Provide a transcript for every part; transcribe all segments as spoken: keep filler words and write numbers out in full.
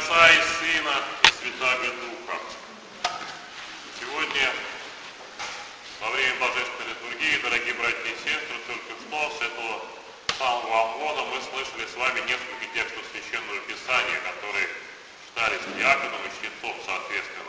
Отца и Сына и Святаго Духа. Сегодня, во время Божественной литургии, дорогие братья и сестры, только что с этого самого Афона мы слышали с вами несколько текстов Священного Писания, которые читались диаконом и чтецом соответственно.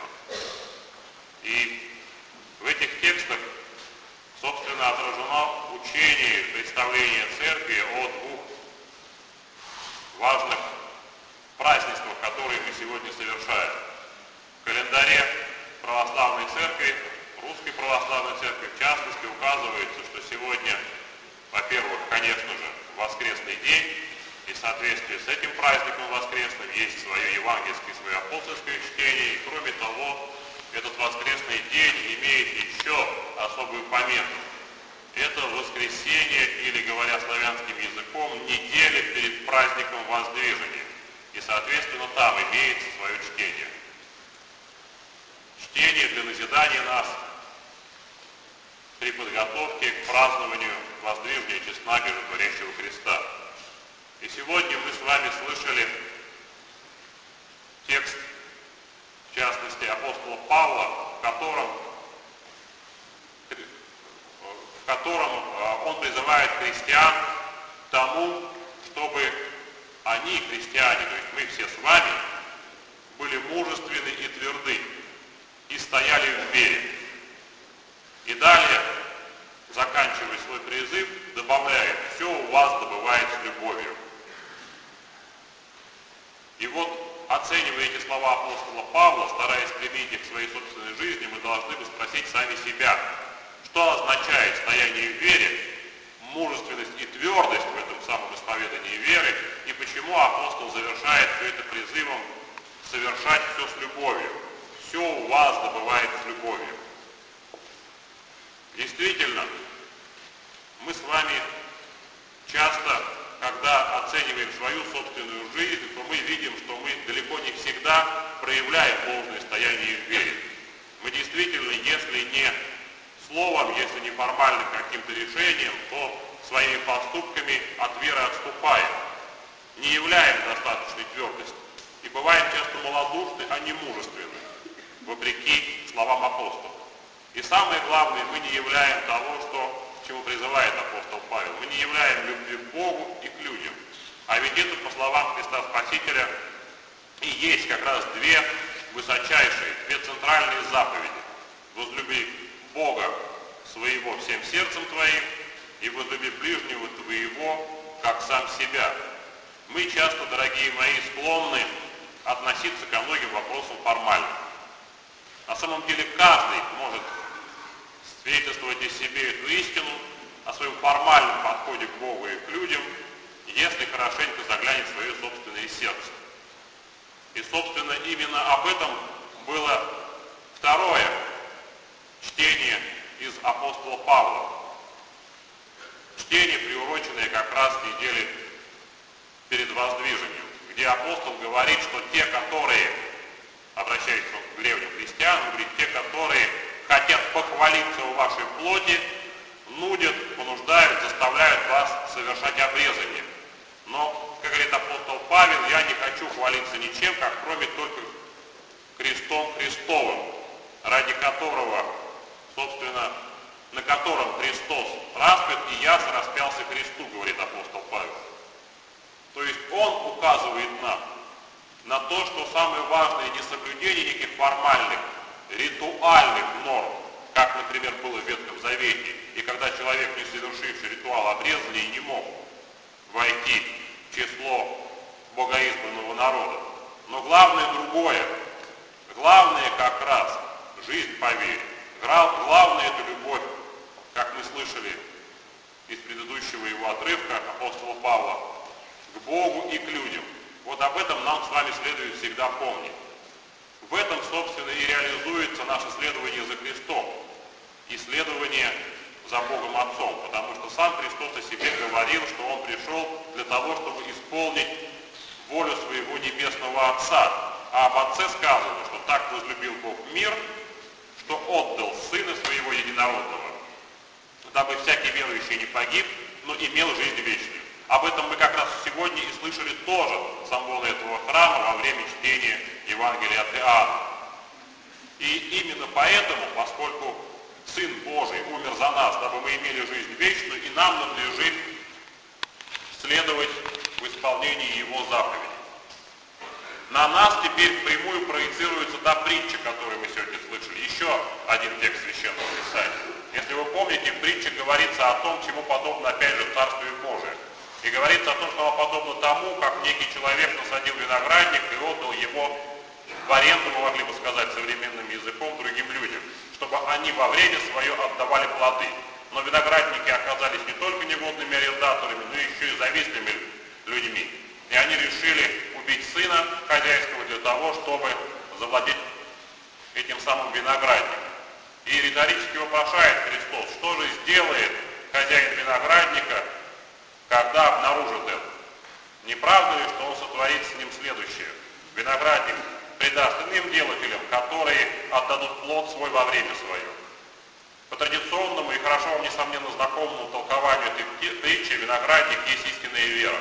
И в этих текстах, собственно, отражено учение, представление Церкви о двух важных празднествах, которые мы сегодня совершаем. В календаре православной церкви, русской православной церкви, в частности, указывается, что сегодня, во-первых, конечно же, воскресный день, и в соответствии с этим праздником воскресным есть свое евангельское, свое апостольское чтение, и кроме того, этот воскресный день имеет еще особую помету. Это воскресенье, или, говоря славянским языком, неделя перед праздником Воздвижения. И, соответственно, там имеется свое чтение. Чтение для назидания нас при подготовке к празднованию Воздвижения честнака Животворящего Христа. И сегодня мы с вами слышали текст, в частности, апостола Павла, в котором, в котором он призывает христиан к тому, чтобы они, христиане, то есть мы все с вами, были мужественны и тверды, и стояли в вере. И далее, заканчивая свой призыв, добавляет: все у вас добывает с любовью. И вот, оценивая эти слова апостола Павла, стараясь применить их к своей собственной жизни, мы должны бы спросить сами себя, что означает стояние в вере, мужественность и твердость в этом самом исповедании веры, и почему апостол завершает все это призывом совершать все с любовью. Все у вас добывает с любовью. Действительно, мы с вами часто, когда оцениваем свою собственную жизнь, то мы видим, что мы далеко не всегда проявляем должное стояние в вере. Мы действительно, если не словом, если не формальным каким-то решением, то своими поступками от веры отступаем, не являем достаточной твердости и бываем часто малодушны, а не мужественны, вопреки словам апостола. И самое главное, мы не являем того, что, к чему призывает апостол Павел, мы не являем любви к Богу и к людям. А ведь это, по словам Христа Спасителя, и есть как раз две высочайшие, две центральные заповеди. Возлюби Бога своего всем сердцем твоим, и возлюби ближнего твоего, как сам себя. Мы часто, дорогие мои, склонны относиться ко многим вопросам формально. На самом деле каждый может свидетельствовать о себе эту истину, о своем формальном подходе к Богу и к людям, если хорошенько заглянет в свое собственное сердце. И, собственно, именно об этом было второе чтение из апостола Павла. Чтение, приуроченное как раз к неделе перед Воздвижением, где апостол говорит, что те, которые, обращаясь к древним христианам, говорит, те, которые хотят похвалиться в вашей плоти, нудят, понуждают, заставляют вас совершать обрезание. Но, как говорит апостол Павел, я не хочу хвалиться ничем, как кроме только крестом Христовым, ради которого, собственно, на котором Христос распят, и я сораспялся Христу, говорит апостол Павел. То есть он указывает нам на то, что самое важное не соблюдение неких формальных, ритуальных норм, как, например, было в Ветхом Завете, и когда человек, не совершивший ритуал обрезания, не мог войти в число богоизбранного народа. Но главное другое. Главное как раз жизнь по вере. Главное это любовь, как мы слышали из предыдущего его отрывка апостола Павла, к Богу и к людям. Вот об этом нам с вами следует всегда помнить. В этом, собственно, и реализуется наше следование за Христом и следование за Богом Отцом, потому что сам Христос о себе говорил, что Он пришел для того, чтобы исполнить волю своего Небесного Отца. А об Отце сказано, что так возлюбил Бог мир, что отдал Сына Своего Единородного, дабы всякий верующий не погиб, но имел жизнь вечную. Об этом мы как раз сегодня и слышали тоже с амвона этого храма во время чтения Евангелия от Иоанна. И именно поэтому, поскольку Сын Божий умер за нас, дабы мы имели жизнь вечную, и нам надлежит следовать в исполнении Его заповедей. На нас теперь впрямую проецируется та притча, которую мы сегодня слышали. Еще один текст Священного Писания. Если вы помните, в притче говорится о том, чему подобно, опять же, Царствию Божие. И говорится о том, что оно подобно тому, как некий человек насадил виноградник и отдал его в аренду, мы могли бы сказать современным языком, другим людям, чтобы они во время свое отдавали плоды. Но виноградники оказались не только негодными арендаторами, но еще и завистными людьми. И они решили убить сына хозяйского для того, чтобы завладеть этим самым виноградником. И риторически вопрошает Христос, что же сделает хозяин виноградника, когда обнаружит это? Не правда ли, что он сотворит с ним следующее? Виноградник придаст иным делателям, которые отдадут плод свой во время свое. По традиционному и хорошо вам, несомненно, знакомому толкованию этой притчи, виноградник есть истинная вера.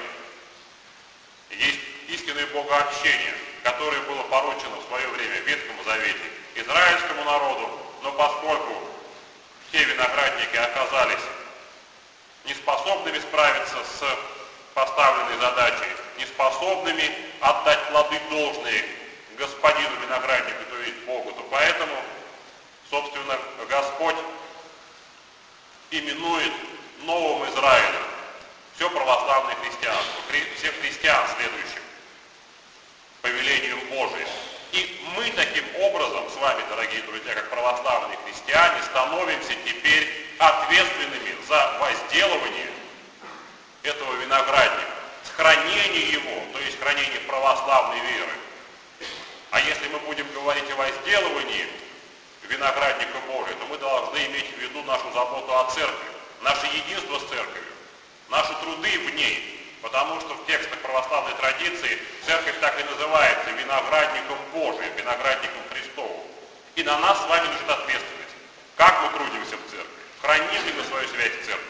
Есть истинное богообщение, которое было поручено в свое время в Ветхом Завете израильскому народу, но поскольку те виноградники оказались неспособными справиться с поставленной задачей, неспособными отдать плоды должные господину винограднику, то есть Богу, то поэтому, собственно, Господь именует новым Израилем все православное христианство, всех христиан, следующих повелением Божиим. И мы таким образом с вами, дорогие друзья, как православные христиане, становимся теперь ответственными за возделывание этого виноградника, хранение его, то есть хранение православной веры. А если мы будем говорить о возделывании виноградника Божия, то мы должны иметь в виду нашу заботу о церкви, наше единство с церковью, наши труды в ней. Потому что в текстах православной традиции церковь так и называется виноградником Божиим, виноградником Христовым. И на нас с вами лежит ответственность. Как мы трудимся в церкви? Храним ли мы свою связь с церковью?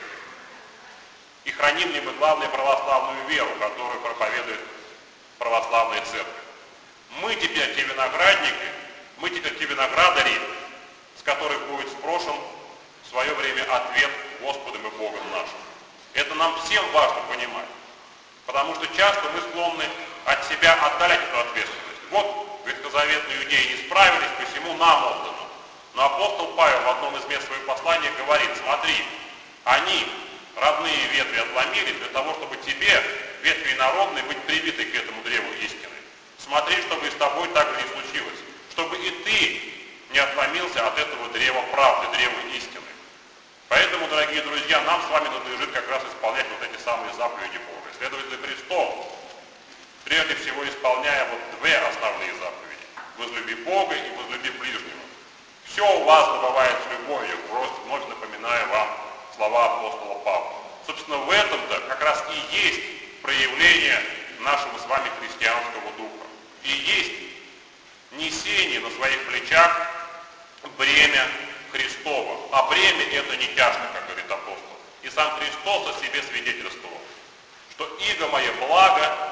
И храним ли мы, главное, православную веру, которую проповедует православная церковь? Мы теперь те виноградники, мы теперь те виноградари, с которых будет спрошен в свое время ответ Господом и Богом нашим. Это нам всем важно понимать. Потому что часто мы склонны от себя отдалять эту ответственность. Вот ветхозаветные иудеи не справились, посему нам отдано. Но апостол Павел в одном из мест своего послания говорит: смотри, они родные ветви отломили для того, чтобы тебе, ветви инородной, быть прибитой к этому древу истины. Смотри, чтобы и с тобой так же не случилось. Чтобы и ты не отломился от этого древа правды, древа истины. Поэтому, дорогие друзья, нам с вами надлежит как раз исполнять вот эти самые заповеди Божии. Следовать за Христом, прежде всего исполняя вот две основные заповеди. Возлюби Бога и возлюби ближнего. Все у вас добывает с любовью, просто вновь напоминаю вам слова апостола Павла. Собственно, в этом-то как раз и есть проявление нашего с вами христианского духа. И есть несение на своих плечах бремя Христово. А бремя это не тяжко, как говорит апостол. И сам Христос о себе свидетельствовал, что иго мое благо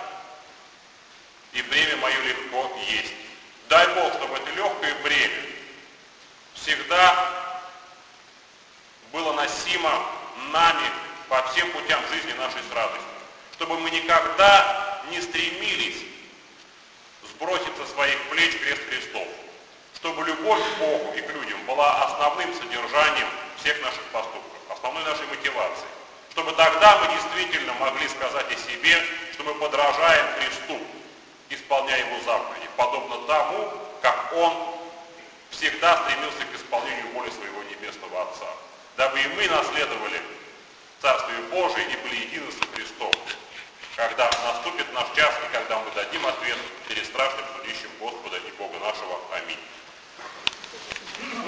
и бремя мое легко есть. Дай Бог, чтобы это легкое бремя всегда было носимо нами по всем путям жизни нашей с радостью. Чтобы мы никогда не стремились сбросить со своих плеч крест Христов. Чтобы любовь к Богу и к людям была основным содержанием всех наших поступков, основной нашей мотивацией. Чтобы тогда мы действительно могли сказать о себе, что мы подражаем Христу, исполняя Его заповеди, подобно тому, как Он всегда стремился к исполнению воли своего Небесного Отца, дабы и мы наследовали Царствие Божие и были едины